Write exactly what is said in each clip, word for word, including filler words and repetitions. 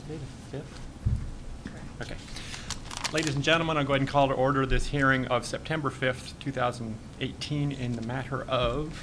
today, the fifth? Okay. Ladies and gentlemen, I'll go ahead and call to order this hearing of September fifth, two thousand eighteen in the matter of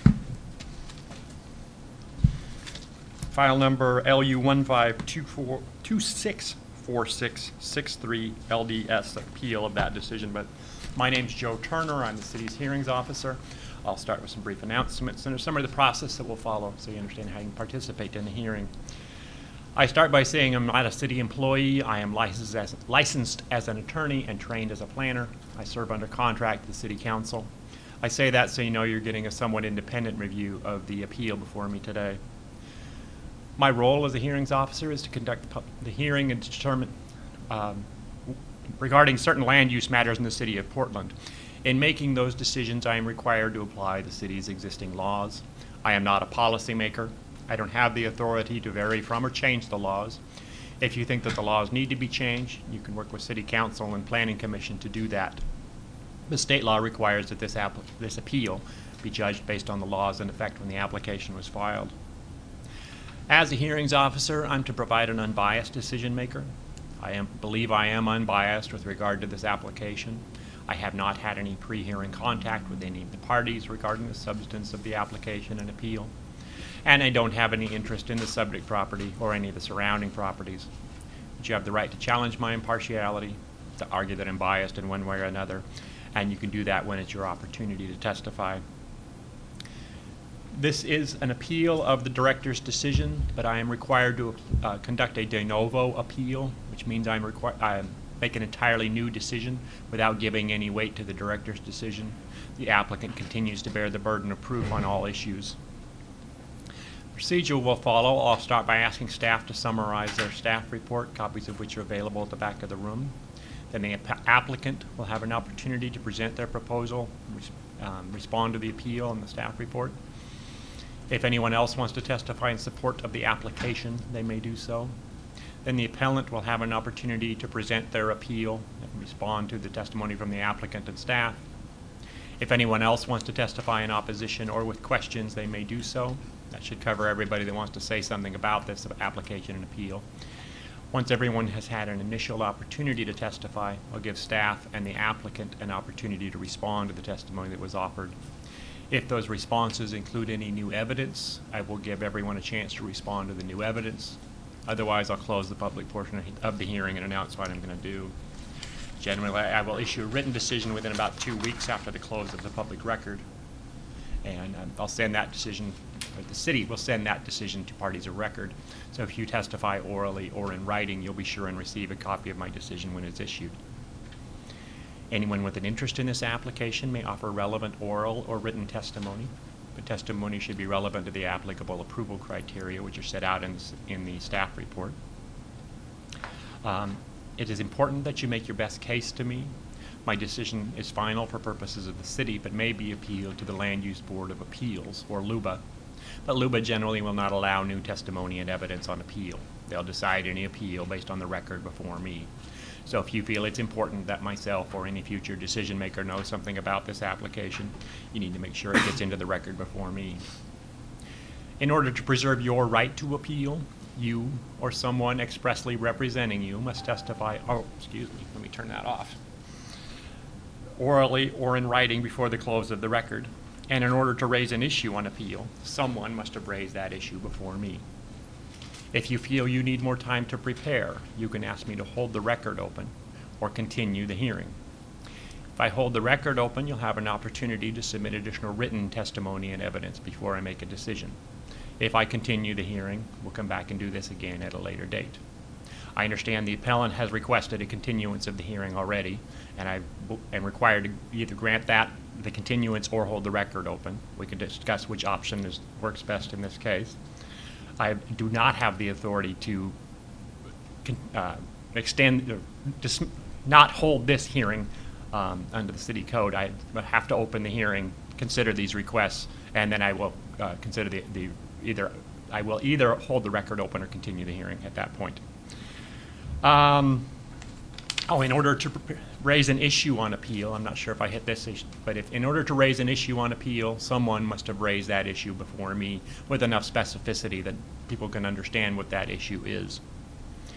file number L U one five two six four six six three L D S, appeal of that decision. But my name's Joe Turner. I'm the city's hearings officer. I'll start with some brief announcements and a summary of the process that will follow so you understand how you can participate in the hearing. I start by saying I'm not a city employee. I am licensed as, licensed as an attorney and trained as a planner. I serve under contract with the City Council. I say that so you know you're getting a somewhat independent review of the appeal before me today. My role as a hearings officer is to conduct the hearing and determine um, regarding certain land use matters in the City of Portland. In making those decisions, I am required to apply the city's existing laws. I am not a policymaker. I don't have the authority to vary from or change the laws. If you think that the laws need to be changed, you can work with City Council and Planning Commission to do that. The state law requires that this, app this appeal be judged based on the laws in effect when the application was filed. As a hearings officer, I'm to provide an unbiased decision maker. I am, believe I am unbiased with regard to this application. I have not had any pre-hearing contact with any of the parties regarding the substance of the application and appeal. And I don't have any interest in the subject property or any of the surrounding properties. But you have the right to challenge my impartiality, to argue that I'm biased in one way or another, and you can do that when it's your opportunity to testify. This is an appeal of the director's decision, but I am required to uh, conduct a de novo appeal, which means I'm required I make an entirely new decision without giving any weight to the director's decision. The applicant continues to bear the burden of proof on all issues. Procedure will follow. I'll start by asking staff to summarize their staff report, copies of which are available at the back of the room. Then the applicant will have an opportunity to present their proposal, um, respond to the appeal and the staff report. If anyone else wants to testify in support of the application, they may do so. Then the appellant will have an opportunity to present their appeal and respond to the testimony from the applicant and staff. If anyone else wants to testify in opposition or with questions, they may do so. That should cover everybody that wants to say something about this application and appeal. Once everyone has had an initial opportunity to testify, I'll give staff and the applicant an opportunity to respond to the testimony that was offered. If those responses include any new evidence, I will give everyone a chance to respond to the new evidence. Otherwise, I'll close the public portion of the hearing and announce what I'm going to do. Generally, I will issue a written decision within about two weeks after the close of the public record. And um, I'll send that decision, or the city will send that decision to parties of record. So if you testify orally or in writing, you'll be sure and receive a copy of my decision when it's issued. Anyone with an interest in this application may offer relevant oral or written testimony. The testimony should be relevant to the applicable approval criteria, which are set out in, in the staff report. Um, it is important that you make your best case to me. My decision is final for purposes of the city, but may be appealed to the Land Use Board of Appeals, or LUBA. But LUBA generally will not allow new testimony and evidence on appeal. They'll decide any appeal based on the record before me. So if you feel it's important that myself or any future decision maker knows something about this application, you need to make sure it gets into the record before me. In order to preserve your right to appeal, you or someone expressly representing you must testify, oh, excuse me, let me turn that off, orally or in writing before the close of the record. And in order to raise an issue on appeal, someone must have raised that issue before me. If you feel you need more time to prepare, you can ask me to hold the record open or continue the hearing. If I hold the record open, you'll have an opportunity to submit additional written testimony and evidence before I make a decision. If I continue the hearing, we'll come back and do this again at a later date. I understand the appellant has requested a continuance of the hearing already, and I am required to either grant that, the continuance, or hold the record open. We can discuss which option is, works best in this case. I do not have the authority to uh, extend, uh, dis not hold this hearing um, under the city code. I have to open the hearing, consider these requests, and then I will uh, consider the, the either I will either hold the record open or continue the hearing at that point. Um, oh, in order to raise an issue on appeal, I'm not sure if I hit this issue, but if in order to raise an issue on appeal, someone must have raised that issue before me with enough specificity that people can understand what that issue is.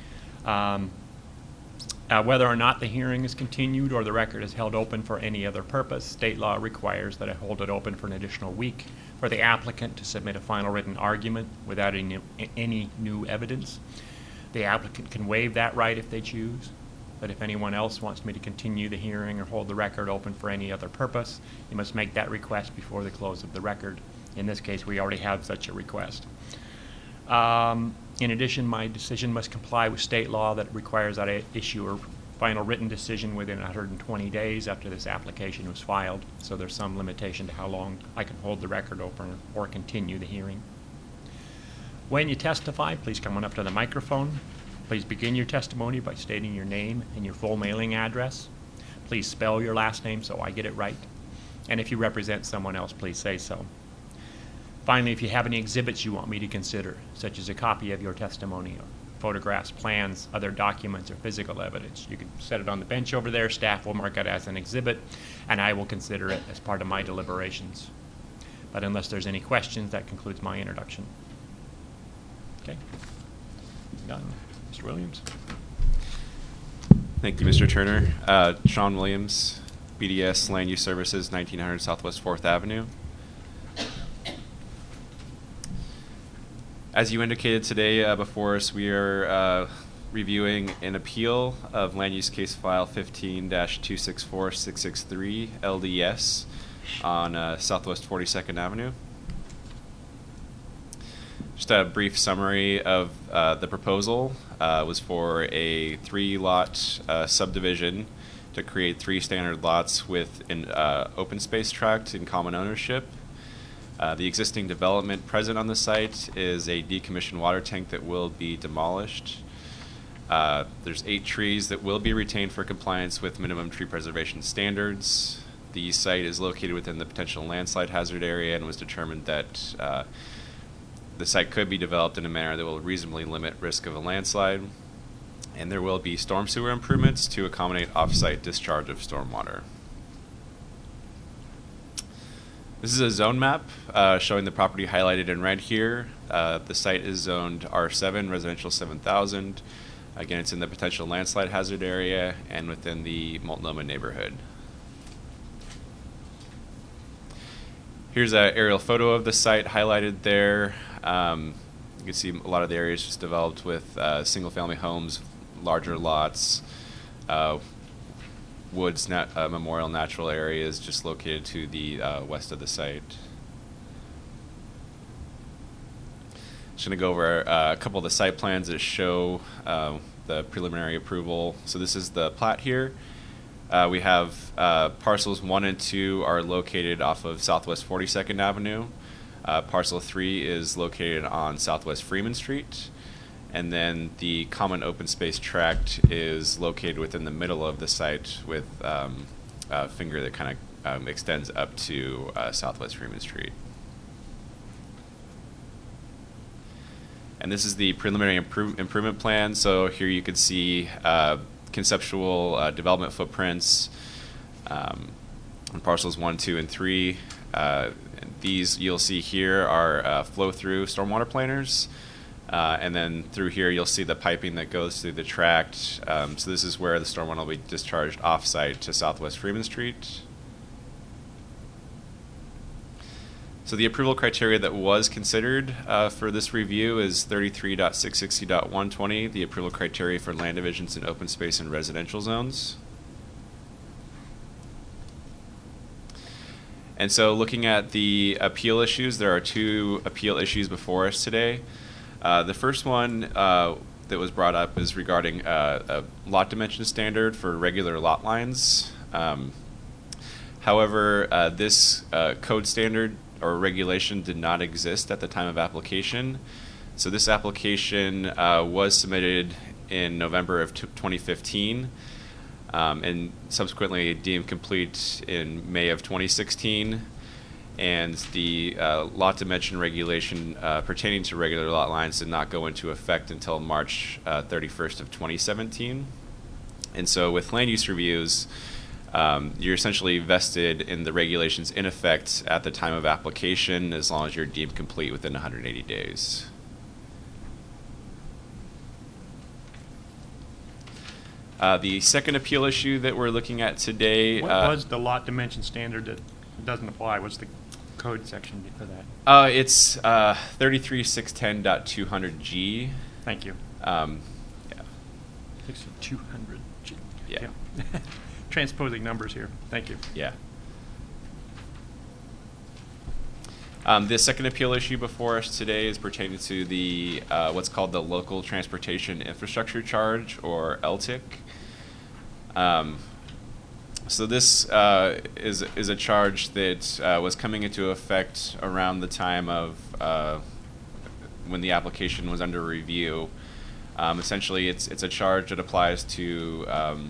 Um, uh, whether or not the hearing is continued or the record is held open for any other purpose, state law requires that I hold it open for an additional week for the applicant to submit a final written argument without any, any new evidence. The applicant can waive that right if they choose, but if anyone else wants me to continue the hearing or hold the record open for any other purpose, you must make that request before the close of the record. In this case, we already have such a request. Um, in addition, my decision must comply with state law that requires that I issue a final written decision within one hundred twenty days after this application was filed, so there's some limitation to how long I can hold the record open or continue the hearing. When you testify, please come on up to the microphone. Please begin your testimony by stating your name and your full mailing address. Please spell your last name so I get it right. And if you represent someone else, please say so. Finally, if you have any exhibits you want me to consider, such as a copy of your testimony, or photographs, plans, other documents, or physical evidence, you can set it on the bench over there. Staff will mark it as an exhibit, and I will consider it as part of my deliberations. But unless there's any questions, that concludes my introduction. Okay. Done. Mister Williams. Thank you, Mister Turner. Uh, Sean Williams, B D S Land Use Services, nineteen hundred Southwest fourth Avenue. As you indicated today uh, before us, we are uh, reviewing an appeal of Land Use Case File fifteen dash two six four six six three L D S on uh, Southwest forty-second Avenue. Just a brief summary of uh, the proposal uh, was for a three-lot uh, subdivision to create three standard lots with an uh, open space tract in common ownership. Uh, the existing development present on the site is a decommissioned water tank that will be demolished. Uh, there's eight trees that will be retained for compliance with minimum tree preservation standards. The site is located within the potential landslide hazard area and was determined that uh, the site could be developed in a manner that will reasonably limit risk of a landslide. And there will be storm sewer improvements to accommodate off-site discharge of stormwater. This is a zone map uh, showing the property highlighted in red here. Uh, the site is zoned R seven, residential seven thousand. Again, it's in the potential landslide hazard area and within the Multnomah neighborhood. Here's an aerial photo of the site highlighted there. Um, you can see a lot of the areas just developed with uh, single-family homes, larger lots, uh, Woods nat uh, Memorial Natural Area is just located to the uh, west of the site. Just going to go over uh, a couple of the site plans that show uh, the preliminary approval. So this is the plat here. Uh, we have uh, parcels one and two are located off of Southwest forty-second Avenue. Uh, parcel three is located on Southwest Freeman Street. And then the common open space tract is located within the middle of the site with um, a finger that kind of um, extends up to uh, Southwest Freeman Street. And this is the preliminary improve improvement plan. So here you can see uh, conceptual uh, development footprints um, on parcels one, two, and three. Uh, these you'll see here are uh, flow-through stormwater planners. Uh, and then through here, you'll see the piping that goes through the tract. Um, so this is where the stormwater will be discharged off-site to Southwest Freeman Street. So the approval criteria that was considered uh, for this review is thirty-three point six sixty point one twenty, the approval criteria for land divisions in open space and residential zones. And so looking at the appeal issues, there are two appeal issues before us today. Uh, the first one uh, that was brought up is regarding uh, a lot dimension standard for regular lot lines. Um, however, uh, this uh, code standard or regulation did not exist at the time of application. So this application uh, was submitted in November of twenty fifteen um, and subsequently deemed complete in May of twenty sixteen. And the uh, lot dimension regulation uh, pertaining to regular lot lines did not go into effect until March uh, thirty-first of twenty seventeen. And so with land use reviews, um, you're essentially vested in the regulations in effect at the time of application as long as you're deemed complete within one hundred eighty days. Uh, the second appeal issue that we're looking at today. What uh, was the lot dimension standard that doesn't apply? What's the code section for that? Uh, it's uh, thirty-three six ten dot two hundred G. Thank you. Um, yeah. two hundred G. Yeah. Transposing numbers here. Thank you. Yeah. Um, the second appeal issue before us today is pertaining to the uh, what's called the Local Transportation Infrastructure Charge, or L T I C. Um, so this uh, is is a charge that uh, was coming into effect around the time of uh, when the application was under review. Um, essentially, it's it's a charge that applies to um,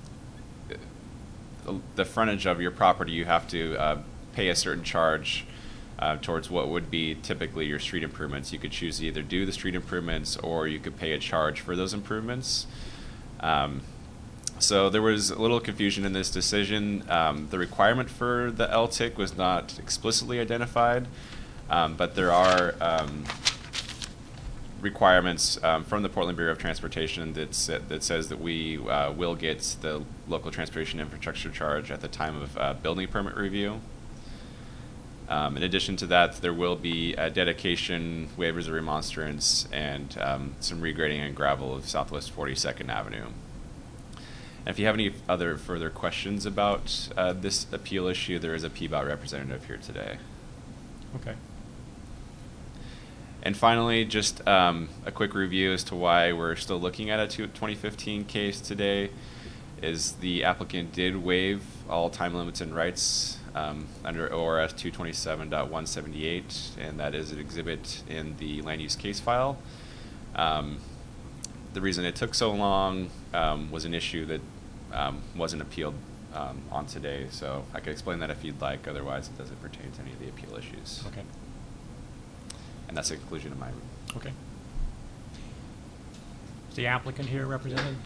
the frontage of your property. You have to uh, pay a certain charge Uh, towards what would be typically your street improvements. You could choose to either do the street improvements, or you could pay a charge for those improvements. Um, so there was a little confusion in this decision. Um, the requirement for the L T I C was not explicitly identified, um, but there are um, requirements um, from the Portland Bureau of Transportation that, sa that says that we uh, will get the local transportation infrastructure charge at the time of uh, building permit review. Um, in addition to that, there will be a dedication, waivers of remonstrance, and um, some regrading and gravel of Southwest forty-second Avenue. And if you have any other further questions about uh, this appeal issue, there is a P B O T representative here today. Okay. And finally, just um, a quick review as to why we're still looking at a twenty fifteen case today. Is the applicant did waive all time limits and rights um, under O R S two twenty-seven point one seventy-eight, and that is an exhibit in the land use case file. Um, the reason it took so long um, was an issue that um, wasn't appealed um, on today, so I could explain that if you'd like. Otherwise, it doesn't pertain to any of the appeal issues. Okay. And that's the conclusion of my. Okay. Is the applicant here represented?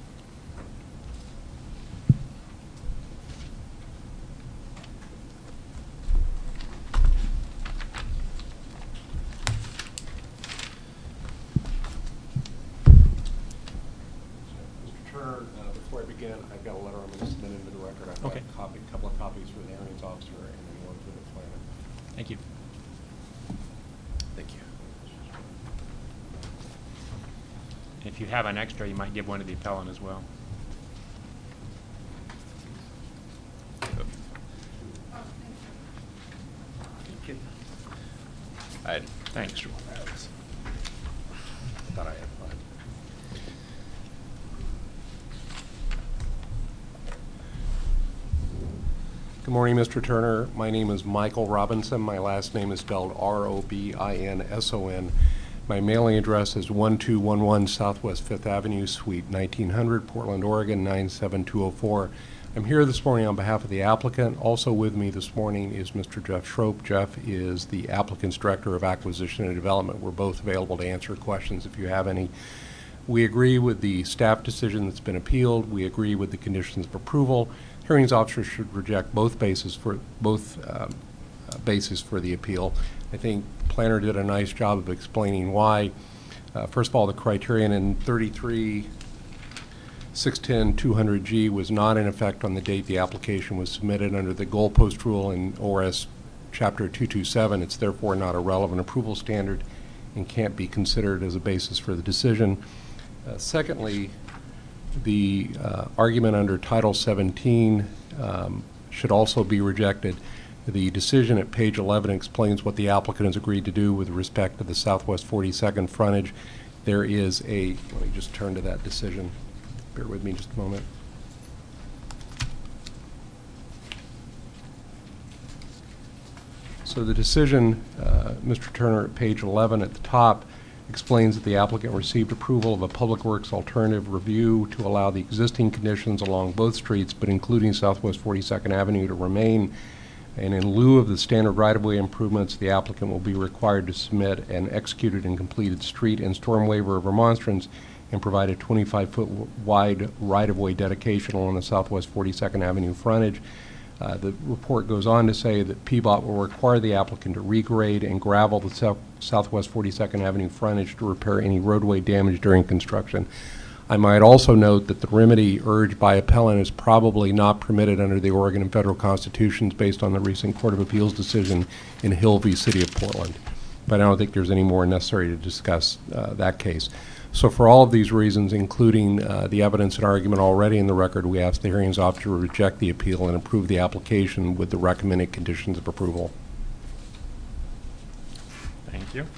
Before I begin, I've got a letter I'm going to submit into the record. I've got Okay. a copy, couple of copies for the hearings officer and then one for the planner. Thank you. Thank you. If you have an extra, you might give one to the appellant as well. Thank you. I Thanks. I thought I had mine. Good morning, Mister Turner. My name is Michael Robinson. My last name is spelled R O B I N S O N. My mailing address is one two one one Southwest Fifth Avenue, Suite nineteen hundred, Portland, Oregon nine seven two oh four. I'm here this morning on behalf of the applicant. Also with me this morning is Mister Jeff Schroep. Jeff is the applicant's Director of Acquisition and Development. We're both available to answer questions if you have any. We agree with the staff decision that's been appealed. We agree with the conditions of approval. Hearings officer should reject both bases for both um, uh, bases for the appeal. I think planner did a nice job of explaining why. Uh, first of all, the criterion in thirty-three six ten two hundred G was not in effect on the date the application was submitted under the goalpost rule in O R S Chapter two twenty-seven. It's therefore not a relevant approval standard and can't be considered as a basis for the decision. Uh, secondly, the uh, argument under Title seventeen um, should also be rejected. The decision at page eleven explains what the applicant has agreed to do with respect to the Southwest forty-second frontage. There is a, let me just turn to that decision. Bear with me just a moment. So the decision, uh, Mister Turner, at page eleven at the top, explains that the applicant received approval of a public works alternative review to allow the existing conditions along both streets, but including Southwest forty-second Avenue, to remain. And in lieu of the standard right-of-way improvements, the applicant will be required to submit an executed and completed street and storm waiver of remonstrance and provide a twenty-five foot wide right-of-way dedication along the Southwest forty-second Avenue frontage. Uh, the report goes on to say that P B O T will require the applicant to regrade and gravel the south, Southwest forty-second Avenue frontage to repair any roadway damage during construction. I might also note that the remedy urged by appellant is probably not permitted under the Oregon and federal constitutions based on the recent Court of Appeals decision in Hill v. City of Portland. But I don't think there's any more necessary to discuss uh, that case. So for all of these reasons, including uh, the evidence and argument already in the record, we ask the hearings officer to reject the appeal and approve the application with the recommended conditions of approval. Thank you.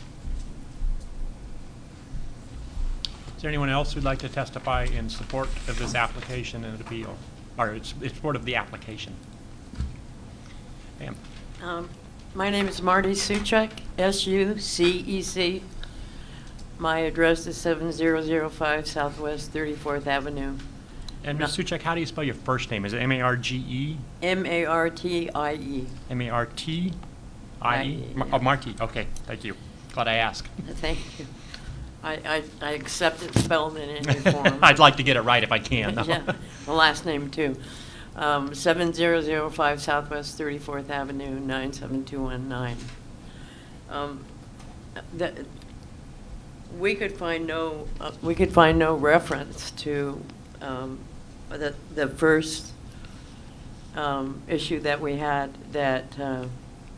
Is there anyone else who'd like to testify in support of this application and appeal, or in support of the application? Ma'am. Um, my name is Marty Suchek, S U C E C. My address is seven zero zero five Southwest thirty-fourth Avenue. And Miz Suchek, how do you spell your first name? Is it M A R G E? M A R T I E. M A R T I E? yeah. Oh, Marty. Okay, thank you. Glad I asked. Thank you. I, I, I accept it spelled in any form. I'd like to get it right if I can. though. Yeah, the last name too. Um, seven zero zero five Southwest thirty-fourth Avenue, nine seven two one nine. Um, the, we could find no, uh, we could find no reference to um, the the first um, issue that we had that uh,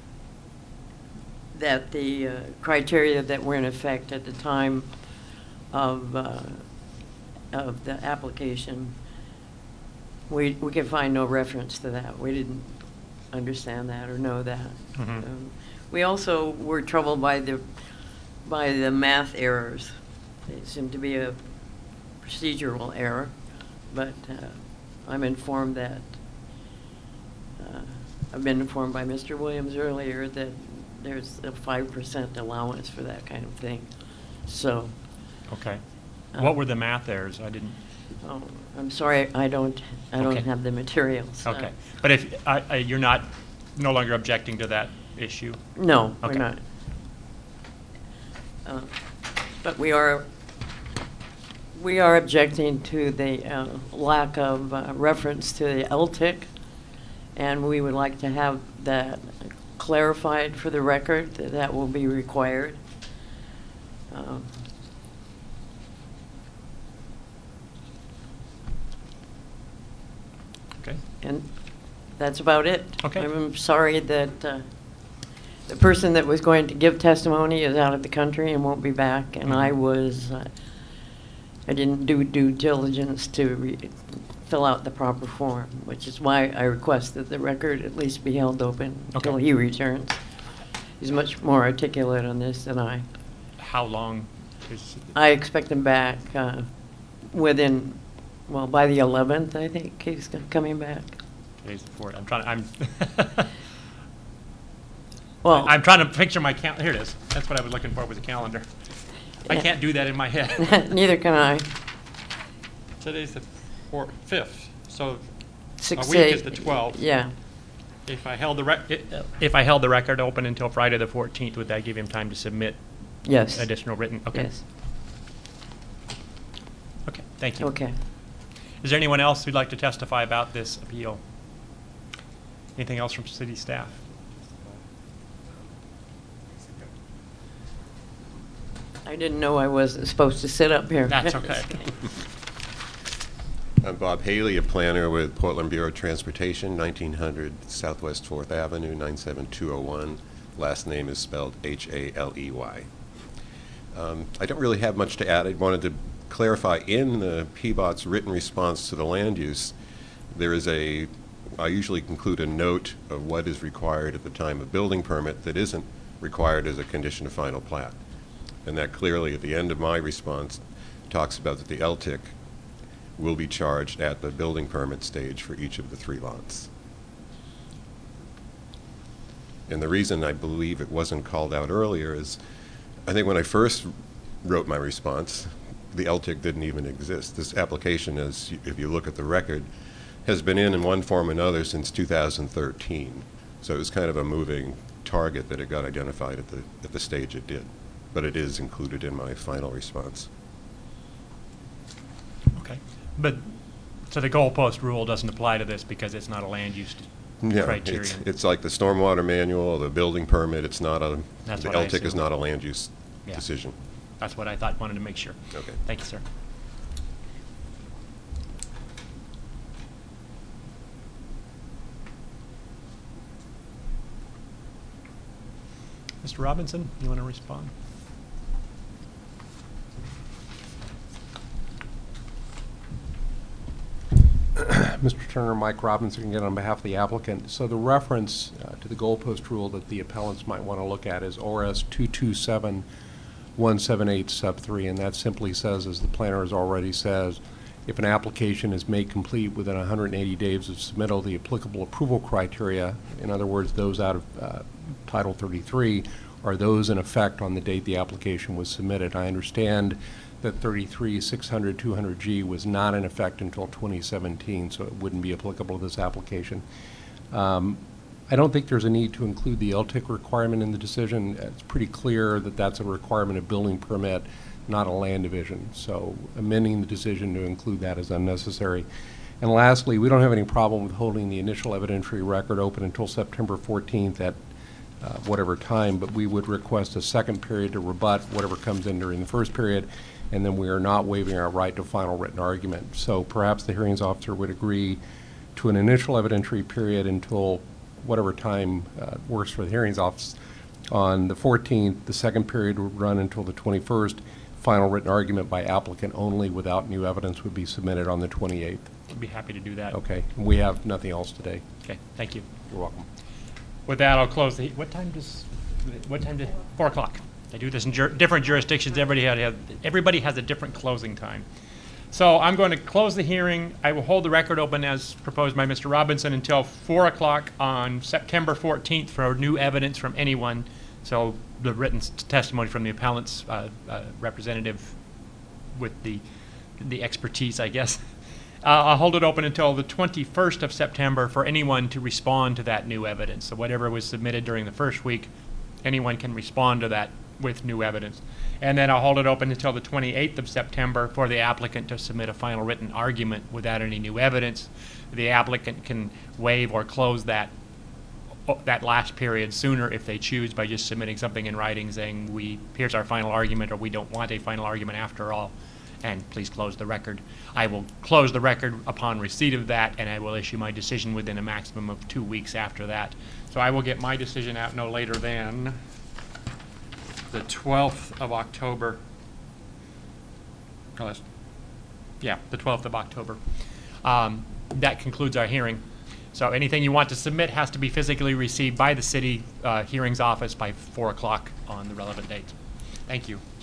that the uh, criteria that were in effect at the time of uh, of the application. We we can find no reference to that. We didn't understand that or know that. Mhm. Um, we also were troubled by the by the math errors. They seem to be a procedural error, but uh, I'm informed that uh, I've been informed by Mister Williams earlier that there's a five percent allowance for that kind of thing. So. Okay. uh, What were the math errors? I didn't. Oh, I'm sorry, I don't, I don't Okay. have the materials. Uh, Okay. But if, I- I- you're not, no longer objecting to that issue? No, we're Okay. not. Uh, But we are, we are objecting to the uh, lack of uh, reference to the L T I C, and we would like to have that clarified for the record, that that will be required. Um, Okay. And that's about it. Okay. I'm sorry that uh, the person that was going to give testimony is out of the country and won't be back, and I Mhm. was, uh, I didn't do due diligence to re- fill out the proper form, which is why I request that the record at least be held open until Okay. he returns. He's much more articulate on this than I. How long is? I expect him back uh, within, well, by the eleventh, I think he's c- coming back. Today's the fourth. I'm trying, I'm. Well, I'm trying to picture my cal, here it is. That's what I was looking for, was a calendar. I Yeah. can't do that in my head. neither can I. Today's the fourth, fifth, so Six, a week eight- is the twelfth. Yeah. If I held the rec, i- if I held the record open until Friday the fourteenth, would that give him time to submit Yes. additional written? Okay. Yes. Okay, thank you. Okay. Is there anyone else who'd like to testify about this appeal? Anything else from city staff? I didn't know I wasn't supposed to sit up here. That's okay. I'm Bob Haley, a planner with Portland Bureau of Transportation, nineteen hundred Southwest fourth Avenue, nine seven two oh one. Last name is spelled H A L E Y. Um, I don't really have much to add. I wanted to clarify, in the P B O T's written response to the land use, there is a, I usually include a note of what is required at the time of building permit that isn't required as a condition of final plat. And that clearly, at the end of my response, talks about that the L T I C will be charged at the building permit stage for each of the three lots. And the reason I believe it wasn't called out earlier is, I think when I first wrote my response, the L T I C didn't even exist. This application, as you, if you look at the record, has been in in one form or another since two thousand thirteen. So it was kind of a moving target that it got identified at the, at the stage it did. But it is included in my final response. Okay. But, so the goalpost rule doesn't apply to this because it's not a land use Yeah, criterion? it's, it's like the stormwater manual or the building permit. It's not a, That's the what I L T I C is assumed. not a land use Yeah. decision. That's what I thought, wanted to make sure. Okay. Thank you, sir. Mister Robinson, you want to respond? Mister Turner, Mike Robinson again on behalf of the applicant. So the reference uh, to the goalpost rule that the appellants might want to look at is O R S two two seven one seven eight sub three, and that simply says, as the planner has already says, if an application is made complete within one hundred eighty days of submittal, the applicable approval criteria, in other words, those out of uh, Title thirty-three, are those in effect on the date the application was submitted. I understand that thirty-three six hundred two hundred G was not in effect until twenty seventeen, so it wouldn't be applicable to this application. Um, I don't think there's a need to include the L T I C requirement in the decision. It's pretty clear that that's a requirement of building permit, not a land division. So amending the decision to include that is unnecessary. And lastly, we don't have any problem with holding the initial evidentiary record open until September fourteenth at uh, whatever time, but we would request a second period to rebut whatever comes in during the first period, and then we are not waiving our right to final written argument. So perhaps the hearings officer would agree to an initial evidentiary period until whatever time uh, works for the hearings office. On the fourteenth, the second period would run until the twenty-first. Final written argument by applicant only without new evidence would be submitted on the twenty-eighth. I'd be happy to do that. Okay, we have nothing else today. Okay, thank you. You're welcome. With that, I'll close the, what time does, what time did, four o'clock. They do this in jur different jurisdictions. Everybody had, everybody has a different closing time. So I'm going to close the hearing. I will hold the record open as proposed by Mister Robinson until four o'clock on September fourteenth for new evidence from anyone. So the written testimony from the appellant's uh, uh, representative with the, the expertise, I guess. Uh, I'll hold it open until the twenty-first of September for anyone to respond to that new evidence. So whatever was submitted during the first week, anyone can respond to that with new evidence. And then I'll hold it open until the twenty-eighth of September for the applicant to submit a final written argument without any new evidence. The applicant can waive or close that that last period sooner if they choose by just submitting something in writing saying, we here's our final argument, or we don't want a final argument after all, and please close the record. I will close the record upon receipt of that, and I will issue my decision within a maximum of two weeks after that. So I will get my decision out no later than the twelfth of October. Oh, that's, yeah, the twelfth of October. Um, that concludes our hearing. So anything you want to submit has to be physically received by the city uh, hearings office by four o'clock on the relevant date. Thank you.